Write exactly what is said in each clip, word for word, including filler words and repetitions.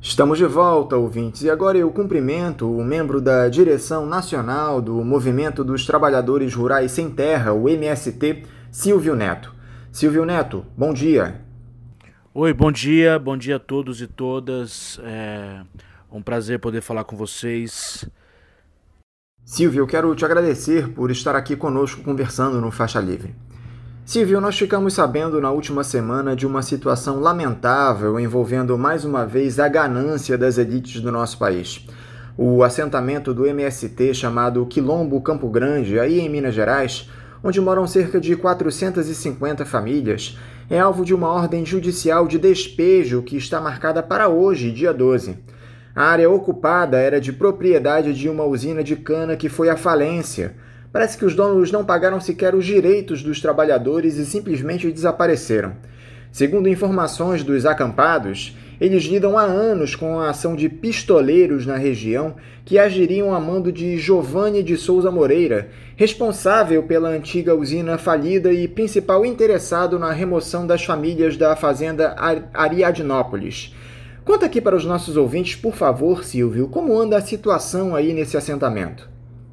Estamos de volta, ouvintes, e agora eu cumprimento o membro da direção nacional do Movimento dos Trabalhadores Rurais Sem Terra, o M S T, Silvio Neto. Silvio Neto, bom dia. Oi, bom dia, bom dia a todos e todas. É um prazer poder falar com vocês. Silvio, eu quero te agradecer por estar aqui conosco conversando no Faixa Livre. Silvio, nós ficamos sabendo na última semana de uma situação lamentável envolvendo mais uma vez a ganância das elites do nosso país. O assentamento do M S T chamado Quilombo Campo Grande, aí em Minas Gerais, onde moram cerca de quatrocentas e cinquenta famílias, é alvo de uma ordem judicial de despejo que está marcada para hoje, dia doze. A área ocupada era de propriedade de uma usina de cana que foi à falência. Parece que os donos não pagaram sequer os direitos dos trabalhadores e simplesmente desapareceram. Segundo informações dos acampados, eles lidam há anos com a ação de pistoleiros na região que agiriam a mando de Giovanni de Souza Moreira, responsável pela antiga usina falida e principal interessado na remoção das famílias da fazenda Ariadnópolis. Conta aqui para os nossos ouvintes, por favor, Silvio, como anda a situação aí nesse assentamento.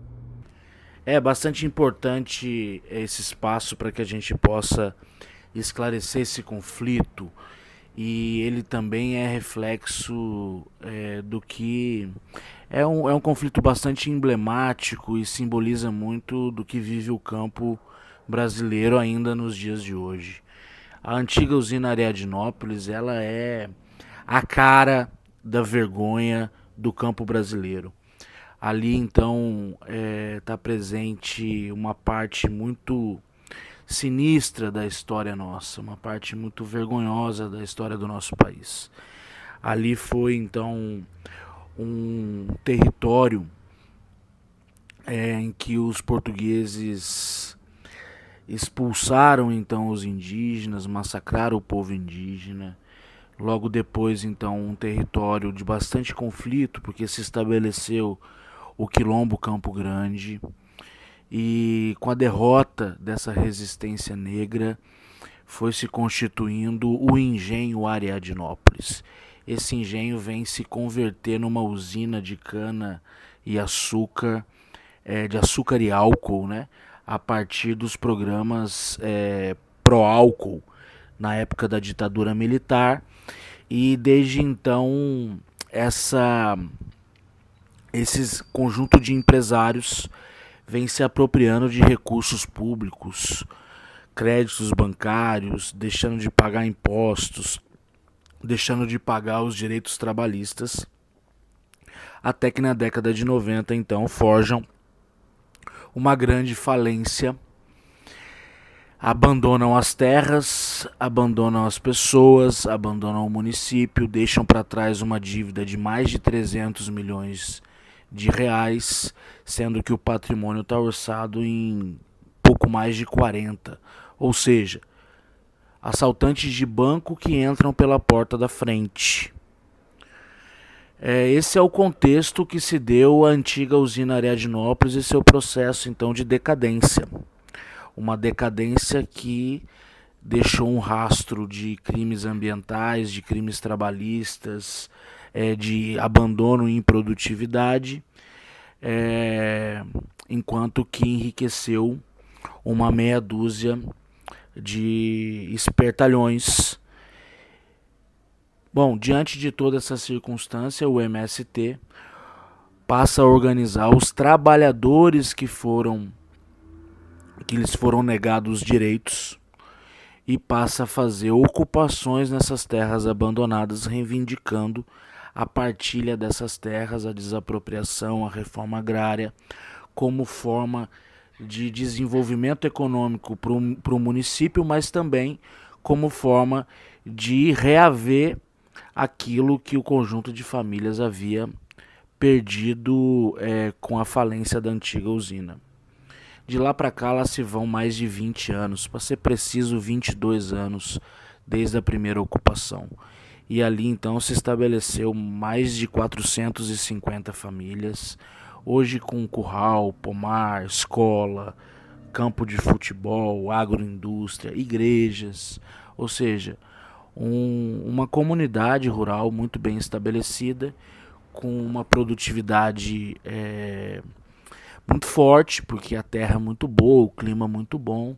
É bastante importante esse espaço para que a gente possa esclarecer esse conflito, e ele também é reflexo é, do que é um, é um conflito bastante emblemático e simboliza muito do que vive o campo brasileiro ainda nos dias de hoje. A antiga usina Ariadnópolis, ela é a cara da vergonha do campo brasileiro. Ali então está é, presente uma parte muito sinistra da história nossa, uma parte muito vergonhosa da história do nosso país. Ali foi então um território é, em que os portugueses expulsaram então os indígenas, massacraram o povo indígena. Logo depois então um território de bastante conflito, porque se estabeleceu o Quilombo Campo Grande, e com a derrota dessa resistência negra foi se constituindo o engenho Ariadnópolis. Esse engenho vem se converter numa usina de cana e açúcar, é, de açúcar e álcool, né, a partir dos programas é, pró-álcool na época da ditadura militar, e desde então essa Esses conjunto de empresários vem se apropriando de recursos públicos, créditos bancários, deixando de pagar impostos, deixando de pagar os direitos trabalhistas, até que na década de noventa, então, forjam uma grande falência, abandonam as terras, abandonam as pessoas, abandonam o município, deixam para trás uma dívida de mais de trezentos milhões de reais, sendo que o patrimônio está orçado em pouco mais de quarenta. Ou seja, assaltantes de banco que entram pela porta da frente. É, esse é o contexto que se deu à antiga usina Ariadnópolis e seu processo então de decadência. Uma decadência que deixou um rastro de crimes ambientais, de crimes trabalhistas, é, de abandono e improdutividade, é, enquanto que enriqueceu uma meia dúzia de espertalhões. Bom, diante de toda essa circunstância, o M S T passa a organizar os trabalhadores que foram que lhes foram negados os direitos e passa a fazer ocupações nessas terras abandonadas, reivindicando a partilha dessas terras, a desapropriação, a reforma agrária, como forma de desenvolvimento econômico para o município, mas também como forma de reaver aquilo que o conjunto de famílias havia perdido é, com a falência da antiga usina. De lá para cá, lá se vão mais de vinte anos, para ser preciso, vinte e dois anos, desde a primeira ocupação. E ali então se estabeleceu mais de quatrocentas e cinquenta famílias, hoje com curral, pomar, escola, campo de futebol, agroindústria, igrejas, ou seja, um, uma comunidade rural muito bem estabelecida, com uma produtividade é, muito forte, porque a terra é muito boa, o clima é muito bom.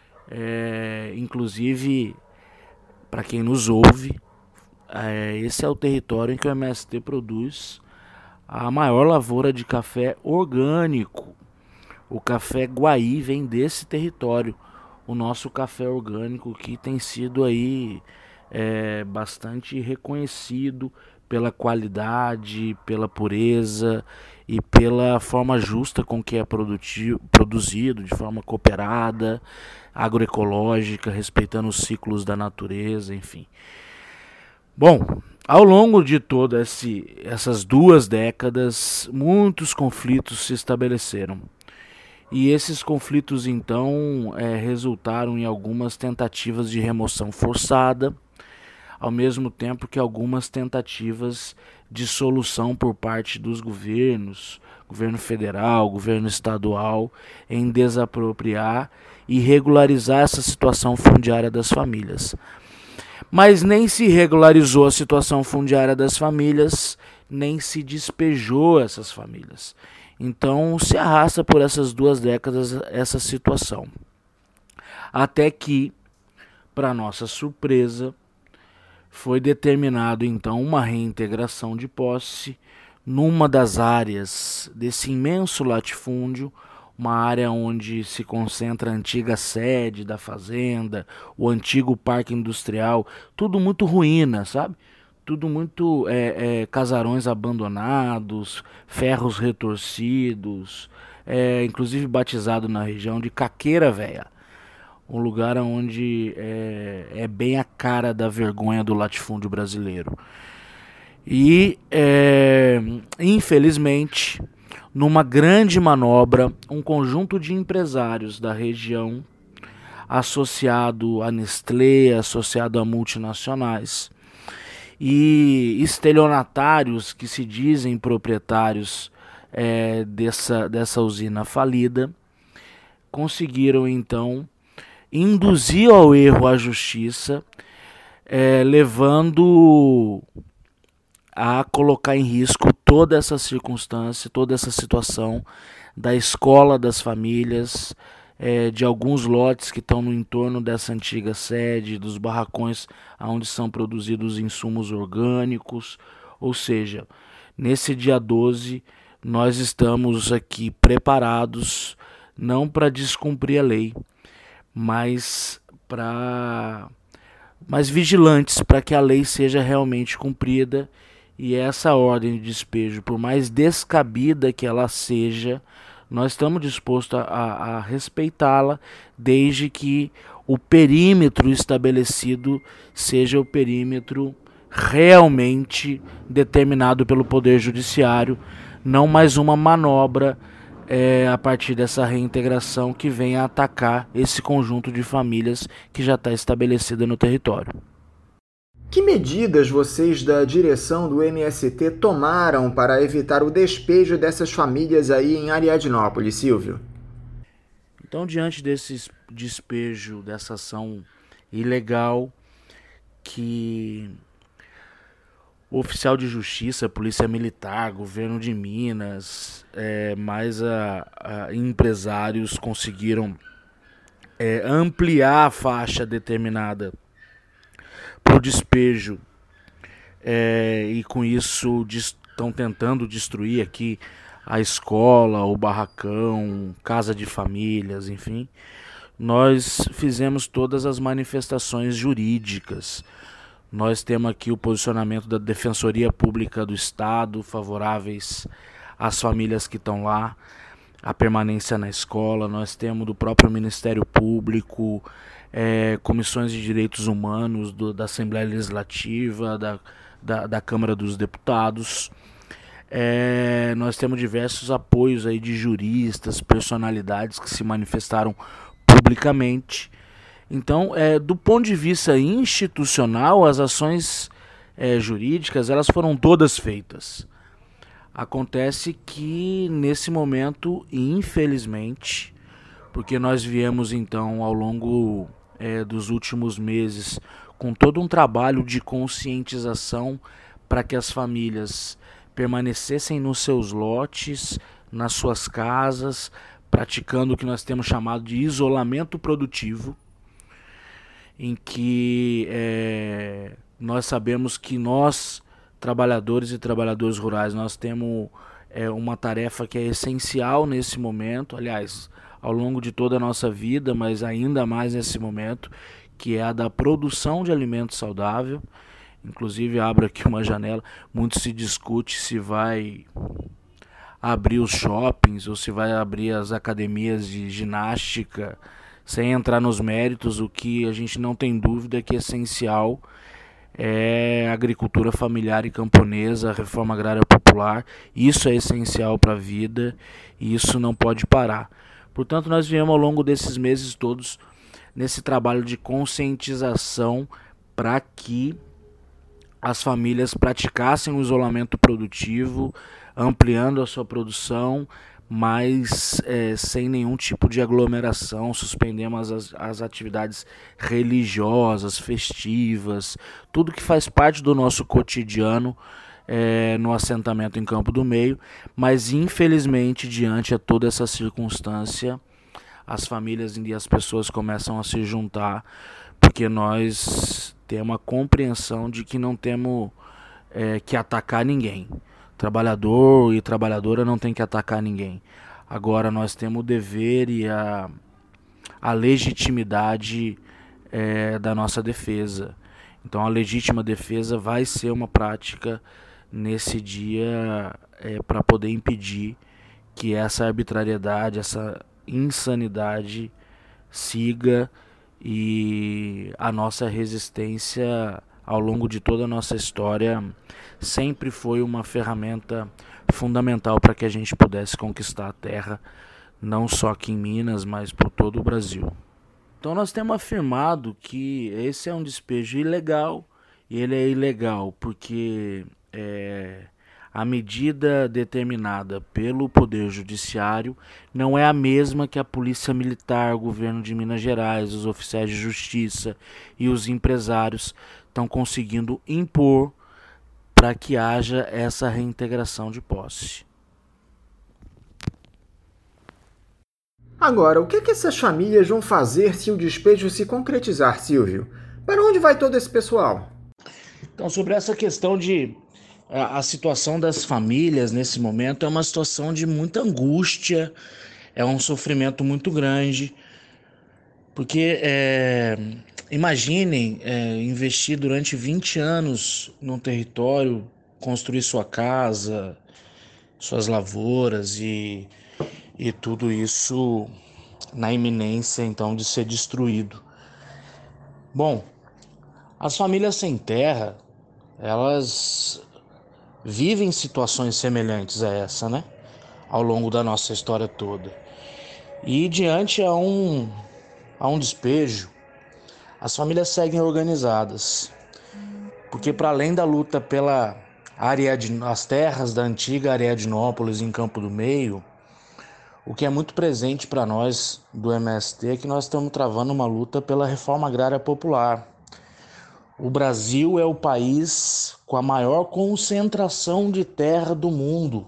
É, inclusive, para quem nos ouve, é, esse é o território em que o M S T produz a maior lavoura de café orgânico. O café Guaí vem desse território. O nosso café orgânico, que tem sido aí é, bastante reconhecido pela qualidade, pela pureza e pela forma justa com que é produzido, de forma cooperada, agroecológica, respeitando os ciclos da natureza, enfim. Bom, ao longo de todas essas duas décadas, muitos conflitos se estabeleceram. E esses conflitos, então, é, resultaram em algumas tentativas de remoção forçada, ao mesmo tempo que algumas tentativas de solução por parte dos governos, governo federal, governo estadual, em desapropriar e regularizar essa situação fundiária das famílias. Mas nem se regularizou a situação fundiária das famílias, nem se despejou essas famílias. Então se arrasta por essas duas décadas essa situação. Até que, para nossa surpresa, foi determinado então uma reintegração de posse numa das áreas desse imenso latifúndio, uma área onde se concentra a antiga sede da fazenda, o antigo parque industrial, tudo muito ruína, sabe? Tudo muito é, é, casarões abandonados, ferros retorcidos, é, inclusive batizado na região de Caqueira Véia, um lugar onde é, é bem a cara da vergonha do latifúndio brasileiro. E, é, infelizmente, numa grande manobra, um conjunto de empresários da região, associado à Nestlé, associado a multinacionais, e estelionatários que se dizem proprietários é, dessa, dessa usina falida, conseguiram então induzir ao erro a justiça, é, levando a colocar em risco toda essa circunstância, toda essa situação da escola das famílias, é, de alguns lotes que estão no entorno dessa antiga sede, dos barracões onde são produzidos insumos orgânicos. Ou seja, nesse dia doze, nós estamos aqui preparados não para descumprir a lei, mas para mas vigilantes para que a lei seja realmente cumprida. E essa ordem de despejo, por mais descabida que ela seja, nós estamos dispostos a, a respeitá-la, desde que o perímetro estabelecido seja o perímetro realmente determinado pelo Poder Judiciário, não mais uma manobra é, a partir dessa reintegração que venha atacar esse conjunto de famílias que já está estabelecida no território. Que medidas vocês da direção do M S T tomaram para evitar o despejo dessas famílias aí em Ariadnópolis, Silvio? Então, diante desse despejo, dessa ação ilegal, que o oficial de justiça, polícia militar, governo de Minas, é, mais a, a empresários conseguiram é, ampliar a faixa determinada para o despejo, é, e com isso estão tentando destruir aqui a escola, o barracão, casa de famílias, enfim. Nós fizemos todas as manifestações jurídicas. Nós temos aqui o posicionamento da Defensoria Pública do Estado, favoráveis às famílias que estão lá, a permanência na escola. Nós temos do próprio Ministério Público, é, comissões de direitos humanos do, da Assembleia Legislativa, da, da, da Câmara dos Deputados. É, nós temos diversos apoios aí de juristas, personalidades que se manifestaram publicamente. Então, é, do ponto de vista institucional, as ações é, jurídicas elas foram todas feitas. Acontece que nesse momento, infelizmente, porque nós viemos então ao longo é, dos últimos meses com todo um trabalho de conscientização para que as famílias permanecessem nos seus lotes, nas suas casas, praticando o que nós temos chamado de isolamento produtivo, em que é, nós sabemos que nós, trabalhadores e trabalhadoras rurais, nós temos é, uma tarefa que é essencial nesse momento, aliás, ao longo de toda a nossa vida, mas ainda mais nesse momento, que é a da produção de alimento saudável. Inclusive, abro aqui uma janela, muito se discute se vai abrir os shoppings ou se vai abrir as academias de ginástica, sem entrar nos méritos. O que a gente não tem dúvida é que é essencial é a agricultura familiar e camponesa, a reforma agrária popular. Isso é essencial para a vida e isso não pode parar. Portanto, nós viemos ao longo desses meses todos nesse trabalho de conscientização para que as famílias praticassem o isolamento produtivo, ampliando a sua produção, mas é, sem nenhum tipo de aglomeração. Suspendemos as, as atividades religiosas, festivas, tudo que faz parte do nosso cotidiano é, no assentamento em Campo do Meio, mas infelizmente, diante de toda essa circunstância, as famílias e as pessoas começam a se juntar, porque nós temos a compreensão de que não temos é, que atacar ninguém. Trabalhador e trabalhadora não tem que atacar ninguém. Agora nós temos o dever e a, a legitimidade é, da nossa defesa. Então a legítima defesa vai ser uma prática nesse dia é, para poder impedir que essa arbitrariedade, essa insanidade siga, e a nossa resistência ao longo de toda a nossa história sempre foi uma ferramenta fundamental para que a gente pudesse conquistar a terra, não só aqui em Minas, mas por todo o Brasil. Então nós temos afirmado que esse é um despejo ilegal, e ele é ilegal porque é, a medida determinada pelo Poder Judiciário não é a mesma que a Polícia Militar, o governo de Minas Gerais, os oficiais de justiça e os empresários estão conseguindo impor para que haja essa reintegração de posse. Agora, o que, que essas famílias vão fazer se o despejo se concretizar, Silvio? Para onde vai todo esse pessoal? Então, sobre essa questão de a, a situação das famílias nesse momento, é uma situação de muita angústia, é um sofrimento muito grande, porque é, imaginem é, investir durante vinte anos num território, construir sua casa, suas lavouras e, e tudo isso na iminência então de ser destruído. Bom, as famílias sem terra, elas vivem situações semelhantes a essa, né? Ao longo da nossa história toda. E diante a um, a um despejo, as famílias seguem organizadas. Porque para além da luta pela Ariadne, as terras da antiga Ariadnópolis em Campo do Meio, o que é muito presente para nós do M S T é que nós estamos travando uma luta pela reforma agrária popular. O Brasil é o país com a maior concentração de terra do mundo.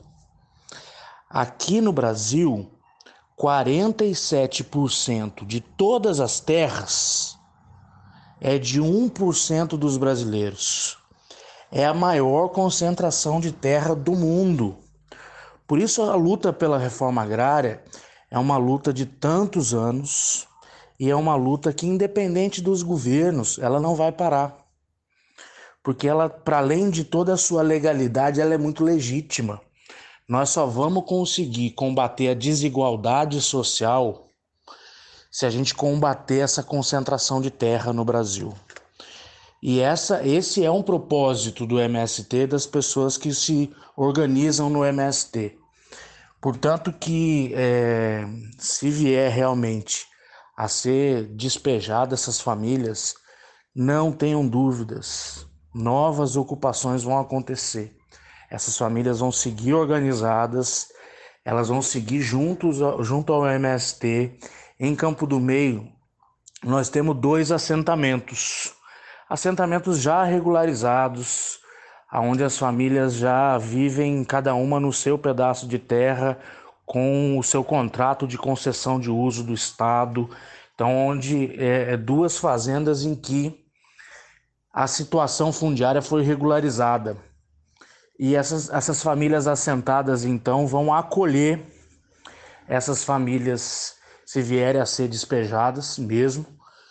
Aqui no Brasil, quarenta e sete por cento de todas as terras é de um por cento dos brasileiros. É a maior concentração de terra do mundo. Por isso a luta pela reforma agrária é uma luta de tantos anos e é uma luta que, independente dos governos, ela não vai parar. Porque ela, para além de toda a sua legalidade, ela é muito legítima. Nós só vamos conseguir combater a desigualdade social se a gente combater essa concentração de terra no Brasil. E essa, esse é um propósito do M S T, das pessoas que se organizam no M S T. Portanto, que é, se vier realmente a ser despejadas essas famílias, não tenham dúvidas, novas ocupações vão acontecer. Essas famílias vão seguir organizadas, elas vão seguir juntos, junto ao M S T. Em Campo do Meio, nós temos dois assentamentos. assentamentos já regularizados, onde as famílias já vivem cada uma no seu pedaço de terra, com o seu contrato de concessão de uso do Estado. Então, onde é, duas fazendas em que a situação fundiária foi regularizada. E essas, essas famílias assentadas, então, vão acolher essas famílias se vierem a ser despejadas mesmo,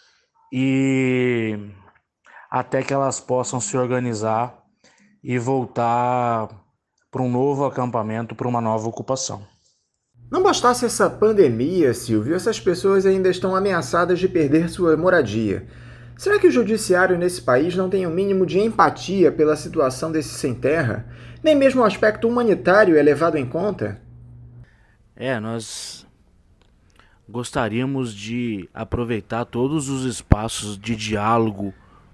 e até que elas possam se organizar e voltar para um novo acampamento, para uma nova ocupação. Não bastasse essa pandemia, Silvio, essas pessoas ainda estão ameaçadas de perder sua moradia. Será que o judiciário nesse país não tem o mínimo de empatia pela situação desses sem-terra? Nem mesmo o aspecto humanitário é levado em conta? É, nós gostaríamos de aproveitar todos os espaços de diálogo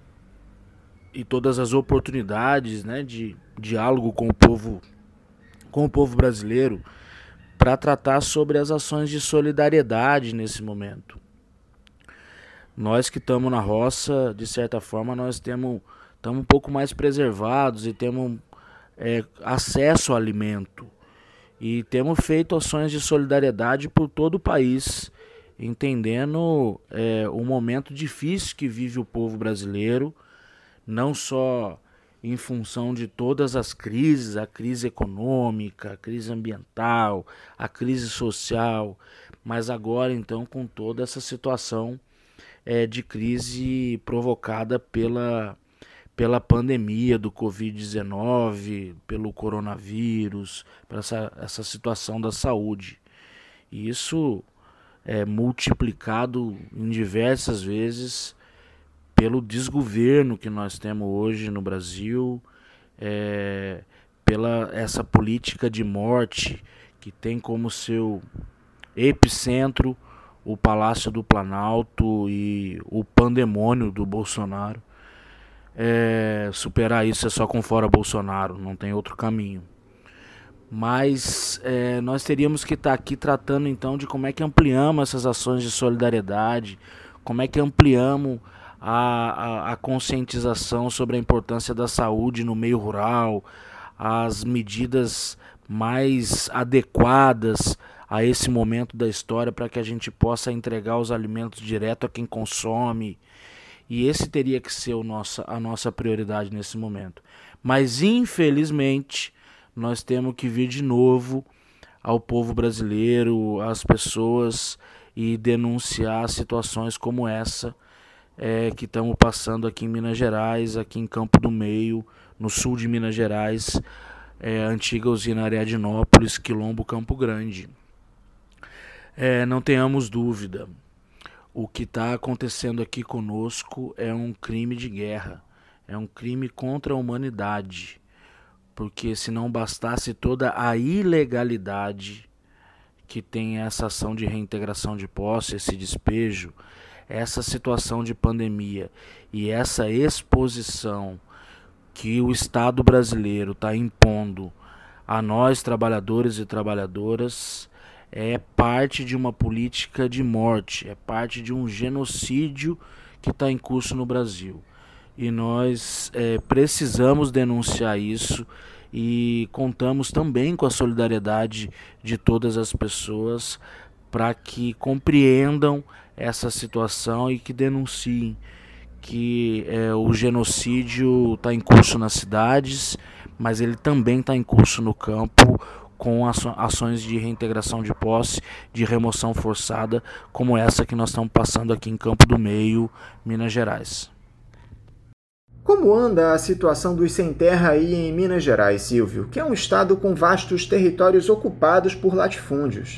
e todas as oportunidades, né, de diálogo com o povo, com o povo brasileiro, para tratar sobre as ações de solidariedade nesse momento. Nós que estamos na roça, de certa forma, nós temos estamos um pouco mais preservados e temos é, acesso ao alimento. E temos feito ações de solidariedade por todo o país, entendendo é, o momento difícil que vive o povo brasileiro, não só em função de todas as crises, a crise econômica, a crise ambiental, a crise social, mas agora então com toda essa situação é, de crise provocada pela, pela pandemia do covid dezenove, pelo coronavírus, pela essa, essa situação da saúde. E isso é multiplicado em diversas vezes pelo desgoverno que nós temos hoje no Brasil, é, pela essa política de morte que tem como seu epicentro o Palácio do Planalto e o pandemônio do Bolsonaro. É, superar isso é só com fora Bolsonaro, não tem outro caminho. Mas é, nós teríamos que estar aqui tratando então de como é que ampliamos essas ações de solidariedade, como é que ampliamos a, a, a conscientização sobre a importância da saúde no meio rural, as medidas mais adequadas a esse momento da história para que a gente possa entregar os alimentos direto a quem consome. E esse teria que ser o nossa, a nossa prioridade nesse momento. Mas infelizmente nós temos que vir de novo ao povo brasileiro, às pessoas, e denunciar situações como essa é, que estamos passando aqui em Minas Gerais, aqui em Campo do Meio, no sul de Minas Gerais, é, antiga usina Ariadnópolis, Quilombo, Campo Grande. É, não tenhamos dúvida, o que está acontecendo aqui conosco é um crime de guerra, é um crime contra a humanidade, porque se não bastasse toda a ilegalidade que tem essa ação de reintegração de posse, esse despejo, essa situação de pandemia e essa exposição que o Estado brasileiro está impondo a nós, trabalhadores e trabalhadoras, é parte de uma política de morte, é parte de um genocídio que está em curso no Brasil. E nós é, precisamos denunciar isso e contamos também com a solidariedade de todas as pessoas para que compreendam essa situação e que denunciem que é, o genocídio está em curso nas cidades, mas ele também está em curso no campo, com ações de reintegração de posse, de remoção forçada, como essa que nós estamos passando aqui em Campo do Meio, Minas Gerais. Como anda a situação dos sem-terra aí em Minas Gerais, Silvio, que é um estado com vastos territórios ocupados por latifúndios?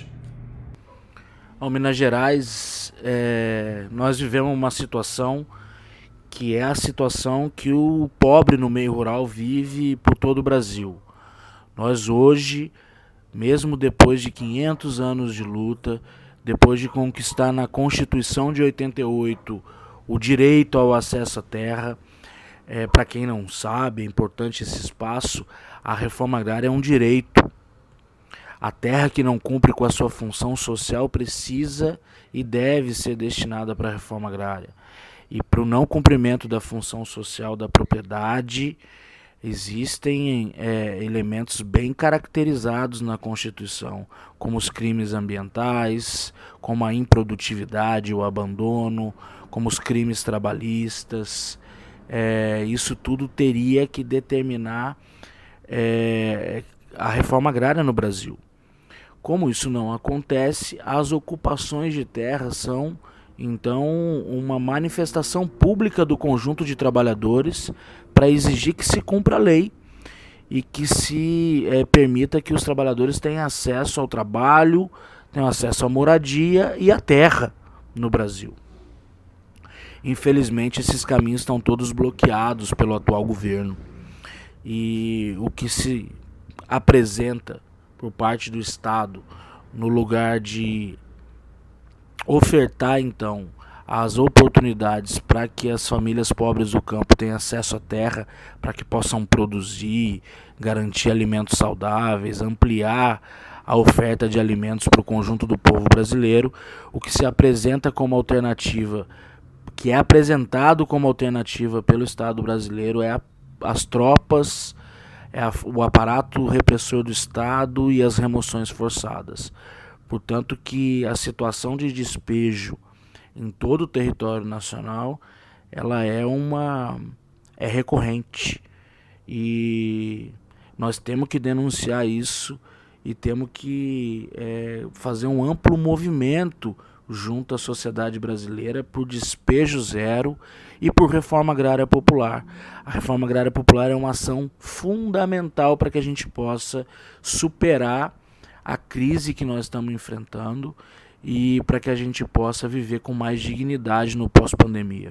Em Minas Gerais, é, nós vivemos uma situação que é a situação que o pobre no meio rural vive por todo o Brasil. Nós hoje, mesmo depois de quinhentos anos de luta, depois de conquistar na Constituição de oitenta e oito o direito ao acesso à terra, é, para quem não sabe, é importante esse espaço, a reforma agrária é um direito. A terra que não cumpre com a sua função social precisa e deve ser destinada para a reforma agrária. E para o não cumprimento da função social da propriedade, existem é, elementos bem caracterizados na Constituição, como os crimes ambientais, como a improdutividade, o abandono, como os crimes trabalhistas. É, isso tudo teria que determinar é, a reforma agrária no Brasil. Como isso não acontece, as ocupações de terra são, então, uma manifestação pública do conjunto de trabalhadores para exigir que se cumpra a lei e que se é, permita que os trabalhadores tenham acesso ao trabalho, tenham acesso à moradia e à terra no Brasil. Infelizmente, esses caminhos estão todos bloqueados pelo atual governo. E o que se apresenta por parte do Estado no lugar de ofertar, então, as oportunidades para que as famílias pobres do campo tenham acesso à terra, para que possam produzir, garantir alimentos saudáveis, ampliar a oferta de alimentos para o conjunto do povo brasileiro, o que se apresenta como alternativa, que é apresentado como alternativa pelo Estado brasileiro é a, as tropas, é a, o aparato repressor do Estado e as remoções forçadas. Portanto, que a situação de despejo em todo o território nacional, ela é uma é recorrente. E nós temos que denunciar isso e temos que é, fazer um amplo movimento junto à sociedade brasileira por despejo zero e por reforma agrária popular. A reforma agrária popular é uma ação fundamental para que a gente possa superar a crise que nós estamos enfrentando e para que a gente possa viver com mais dignidade no pós-pandemia.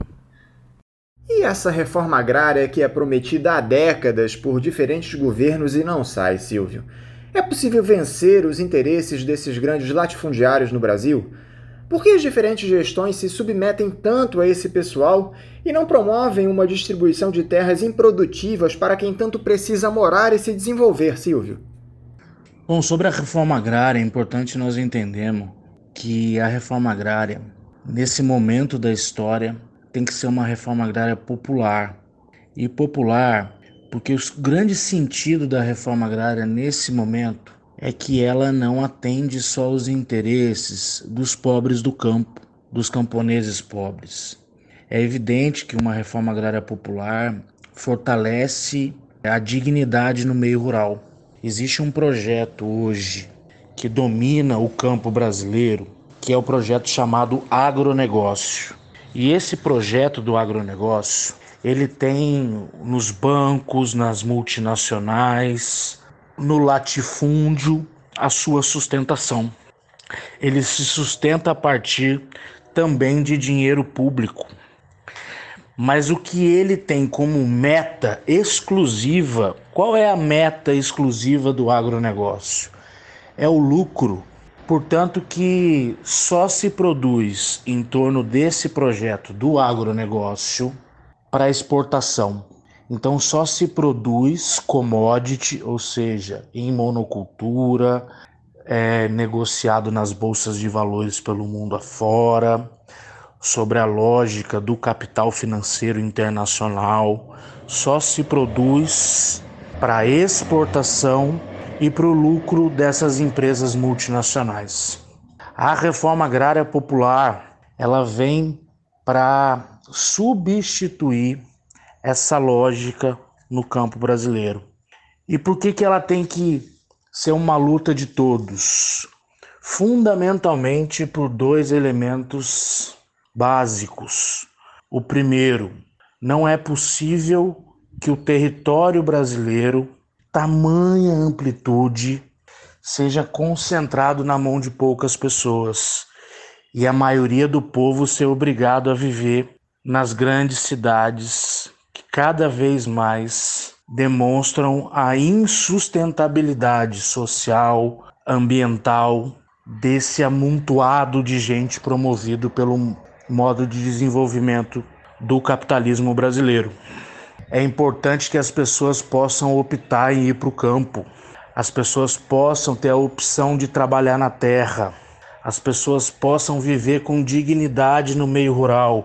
E essa reforma agrária que é prometida há décadas por diferentes governos e não sai, Silvio? É possível vencer os interesses desses grandes latifundiários no Brasil? Por que as diferentes gestões se submetem tanto a esse pessoal e não promovem uma distribuição de terras improdutivas para quem tanto precisa morar e se desenvolver, Silvio? Bom, sobre a reforma agrária, é importante nós entendermos que a reforma agrária, nesse momento da história, tem que ser uma reforma agrária popular. E popular porque o grande sentido da reforma agrária nesse momento é que ela não atende só os interesses dos pobres do campo, dos camponeses pobres. É evidente que uma reforma agrária popular fortalece a dignidade no meio rural. Existe um projeto hoje que domina o campo brasileiro, que é o projeto chamado agronegócio. E esse projeto do agronegócio, ele tem nos bancos, nas multinacionais, no latifúndio, a sua sustentação. Ele se sustenta a partir também de dinheiro público. Mas o que ele tem como meta exclusiva, qual é a meta exclusiva do agronegócio? É o lucro. Portanto, que só se produz em torno desse projeto do agronegócio para exportação. Então, só se produz commodity, ou seja, em monocultura, é, negociado nas bolsas de valores pelo mundo afora, sobre a lógica do capital financeiro internacional, só se produz para exportação e para o lucro dessas empresas multinacionais. A reforma agrária popular, ela vem para substituir essa lógica no campo brasileiro. E por que que ela tem que ser uma luta de todos? Fundamentalmente por dois elementos básicos. O primeiro, não é possível que o território brasileiro, tamanha amplitude, seja concentrado na mão de poucas pessoas e a maioria do povo ser obrigado a viver nas grandes cidades que cada vez mais demonstram a insustentabilidade social, ambiental desse amontoado de gente promovido pelo modo de desenvolvimento do capitalismo brasileiro. É importante que as pessoas possam optar em ir para o campo, as pessoas possam ter a opção de trabalhar na terra, as pessoas possam viver com dignidade no meio rural,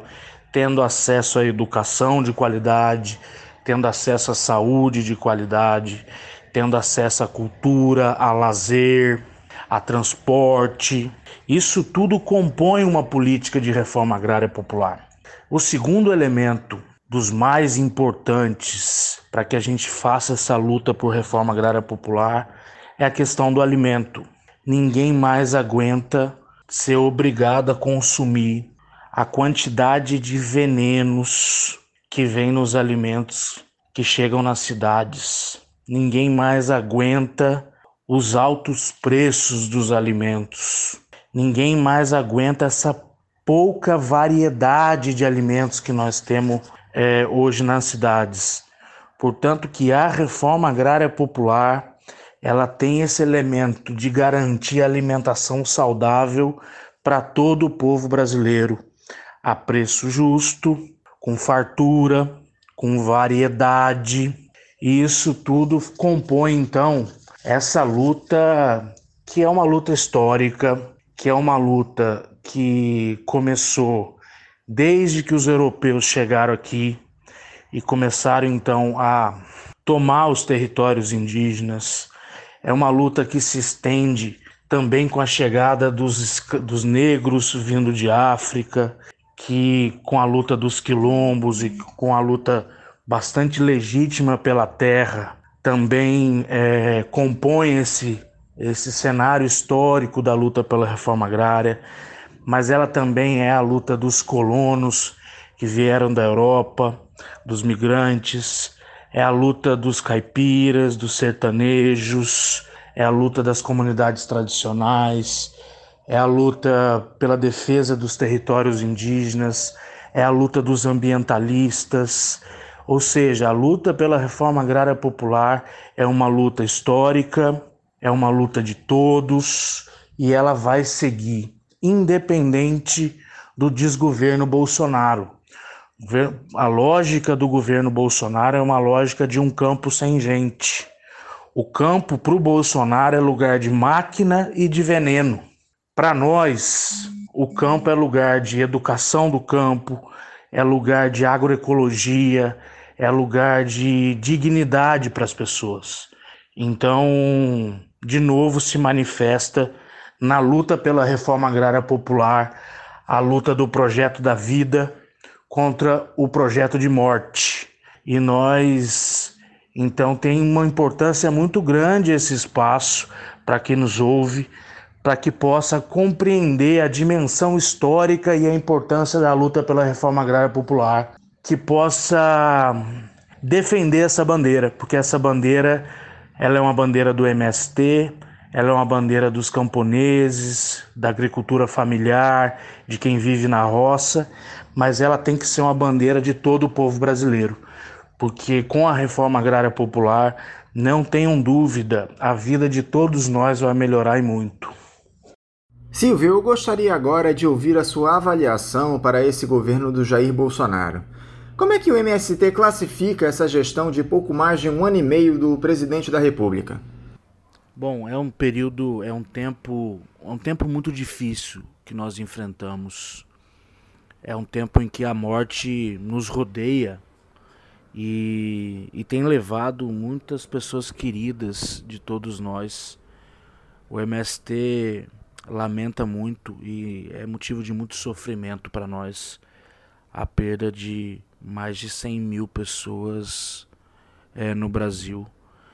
tendo acesso à educação de qualidade, tendo acesso à saúde de qualidade, tendo acesso à cultura, a lazer, a transporte. Isso tudo compõe uma política de reforma agrária popular. O segundo elemento dos mais importantes para que a gente faça essa luta por reforma agrária popular é a questão do alimento. Ninguém mais aguenta ser obrigado a consumir a quantidade de venenos que vem nos alimentos que chegam nas cidades. Ninguém mais aguenta os altos preços dos alimentos. Ninguém mais aguenta essa pouca variedade de alimentos que nós temos é, hoje nas cidades. Portanto, que a reforma agrária popular, ela tem esse elemento de garantir alimentação saudável para todo o povo brasileiro, a preço justo, com fartura, com variedade. E isso tudo compõe, então, essa luta que é uma luta histórica, que é uma luta que começou desde que os europeus chegaram aqui e começaram então a tomar os territórios indígenas. É uma luta que se estende também com a chegada dos, dos negros vindo de África, que com a luta dos quilombos e com a luta bastante legítima pela terra, também é, compõe esse, esse cenário histórico da luta pela reforma agrária. Mas ela também é a luta dos colonos que vieram da Europa, dos migrantes, é a luta dos caipiras, dos sertanejos, é a luta das comunidades tradicionais, é a luta pela defesa dos territórios indígenas, é a luta dos ambientalistas. Ou seja, a luta pela reforma agrária popular é uma luta histórica, é uma luta de todos e ela vai seguir, independente do desgoverno Bolsonaro. A lógica do governo Bolsonaro é uma lógica de um campo sem gente. O campo para o Bolsonaro é lugar de máquina e de veneno. Para nós, o campo é lugar de educação do campo, é lugar de agroecologia, é lugar de dignidade para as pessoas. Então, de novo, se manifesta na luta pela reforma agrária popular, a luta do projeto da vida contra o projeto de morte. E nós, então, tem uma importância muito grande esse espaço para quem nos ouve, para que possa compreender a dimensão histórica e a importância da luta pela reforma agrária popular, que possa defender essa bandeira, porque essa bandeira ela é uma bandeira do M S T, ela é uma bandeira dos camponeses, da agricultura familiar, de quem vive na roça, mas ela tem que ser uma bandeira de todo o povo brasileiro, porque com a reforma agrária popular, não tenham dúvida, a vida de todos nós vai melhorar e muito. Silvio, eu gostaria agora de ouvir a sua avaliação para esse governo do Jair Bolsonaro. Como é que o M S T classifica essa gestão de pouco mais de um ano e meio do presidente da República? Bom, é um período, é um tempo, um tempo muito difícil que nós enfrentamos. É um tempo em que a morte nos rodeia e, e tem levado muitas pessoas queridas de todos nós. O M S T lamenta muito e é motivo de muito sofrimento para nós a perda de mais de cem mil pessoas é, no Brasil.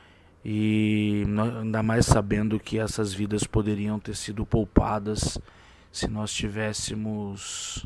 E ainda mais sabendo que essas vidas poderiam ter sido poupadas se nós tivéssemos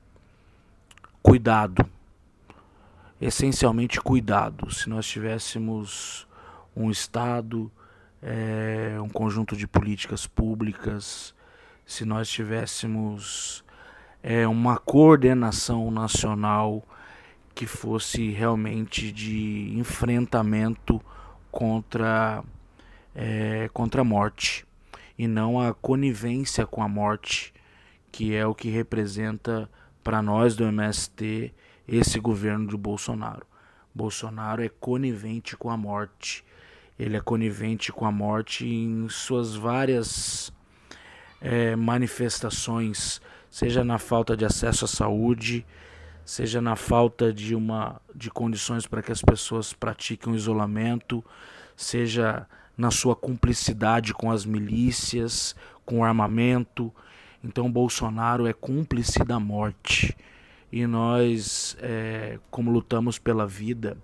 cuidado, essencialmente cuidado, se nós tivéssemos um Estado, é, um conjunto de políticas públicas, se nós tivéssemos é, uma coordenação nacional que fosse realmente de enfrentamento contra, é, contra a morte, e não a conivência com a morte, que é o que representa para nós do M S T esse governo de Bolsonaro. Bolsonaro é conivente com a morte, ele é conivente com a morte em suas várias é, manifestações, seja na falta de acesso à saúde, seja na falta de, uma, de condições para que as pessoas pratiquem o isolamento, seja na sua cumplicidade com as milícias, com o armamento. Então Bolsonaro é cúmplice da morte. E nós, é, como lutamos pela vida,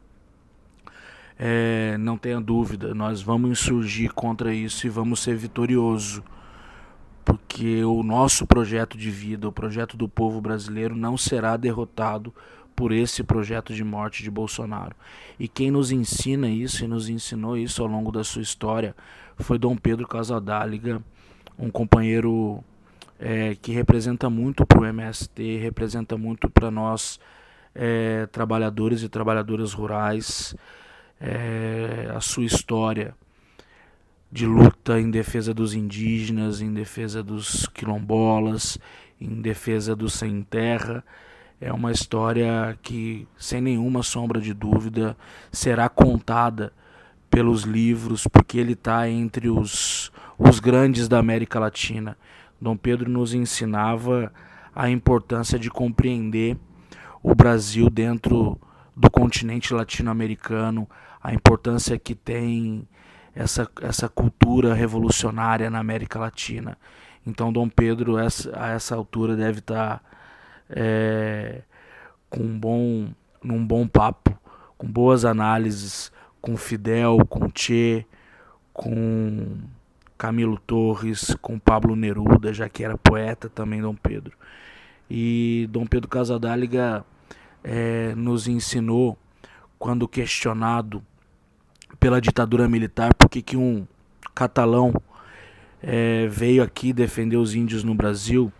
é, não tenha dúvida, nós vamos insurgir contra isso e vamos ser vitoriosos. Porque o nosso projeto de vida, o projeto do povo brasileiro, não será derrotado por esse projeto de morte de Bolsonaro. E quem nos ensina isso e nos ensinou isso ao longo da sua história foi Dom Pedro Casadáliga, um companheiro é, que representa muito para o M S T, representa muito para nós é, trabalhadores e trabalhadoras rurais, é, a sua história de luta em defesa dos indígenas, em defesa dos quilombolas, em defesa dos sem terra. É uma história que, sem nenhuma sombra de dúvida, será contada pelos livros, porque ele está entre os, os grandes da América Latina. Dom Pedro nos ensinava a importância de compreender o Brasil dentro do continente latino-americano, a importância que tem essa, essa cultura revolucionária na América Latina. Então Dom Pedro, essa, a essa altura, deve estar é, com um bom, num bom papo, com boas análises, com Fidel, com Che, com Camilo Torres, com Pablo Neruda, já que era poeta também Dom Pedro. E Dom Pedro Casadáliga é, nos ensinou, quando questionado pela ditadura militar, porque que um catalão é, veio aqui defender os índios no Brasil,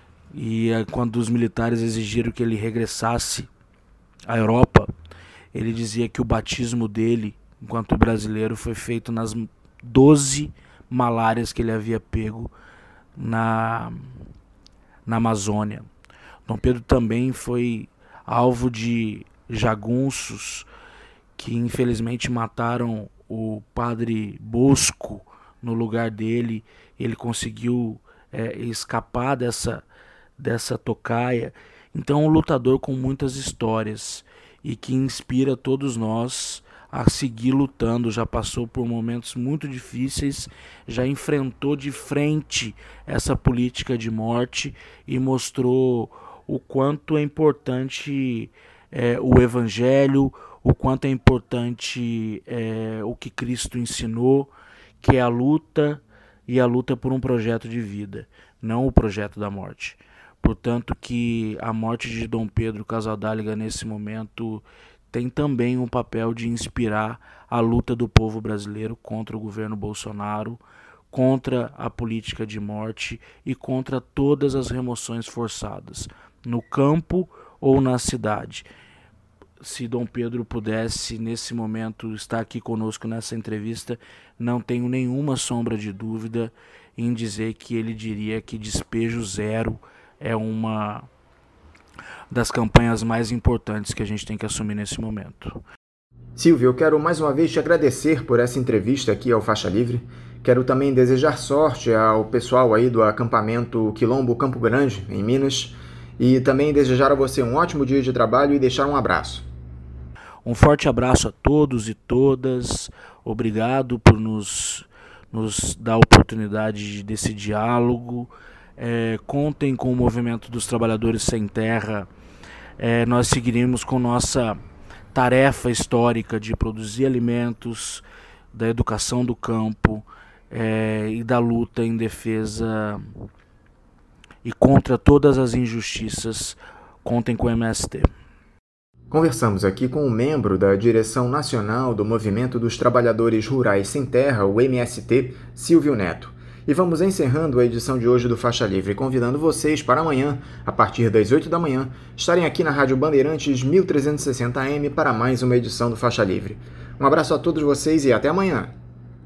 e é, quando os militares exigiram que ele regressasse à Europa, ele dizia que o batismo dele, enquanto brasileiro, foi feito nas doze malárias que ele havia pego na, na Amazônia. Dom Pedro também foi alvo de jagunços que infelizmente mataram o padre Bosco no lugar dele. Ele conseguiu é, escapar dessa, dessa tocaia. Então, um lutador com muitas histórias e que inspira todos nós a seguir lutando. Já passou por momentos muito difíceis, já enfrentou de frente essa política de morte e mostrou o quanto é importante é, o Evangelho, o quanto é importante é, o que Cristo ensinou, que é a luta e a luta por um projeto de vida, não o projeto da morte. Portanto, que a morte de Dom Pedro Casadáliga nesse momento tem também um papel de inspirar a luta do povo brasileiro contra o governo Bolsonaro, contra a política de morte e contra todas as remoções forçadas, no campo ou na cidade. Se Dom Pedro pudesse, nesse momento, estar aqui conosco nessa entrevista, não tenho nenhuma sombra de dúvida em dizer que ele diria que Despejo Zero é uma das campanhas mais importantes que a gente tem que assumir nesse momento. Silvio, eu quero mais uma vez te agradecer por essa entrevista aqui ao Faixa Livre. Quero também desejar sorte ao pessoal aí do acampamento Quilombo Campo Grande, em Minas, e também desejar a você um ótimo dia de trabalho e deixar um abraço. Um forte abraço a todos e todas. Obrigado por nos, nos dar a oportunidade desse diálogo. É, contem com o movimento dos trabalhadores sem terra. É, nós seguiremos com nossa tarefa histórica de produzir alimentos, da educação do campo é, e da luta em defesa e contra todas as injustiças. Contem com o M S T. Conversamos aqui com um membro da Direção Nacional do Movimento dos Trabalhadores Rurais Sem Terra, o M S T, Silvio Neto. E vamos encerrando a edição de hoje do Faixa Livre, convidando vocês para amanhã, a partir das oito da manhã, estarem aqui na Rádio Bandeirantes mil trezentos e sessenta A M para mais uma edição do Faixa Livre. Um abraço a todos vocês e até amanhã!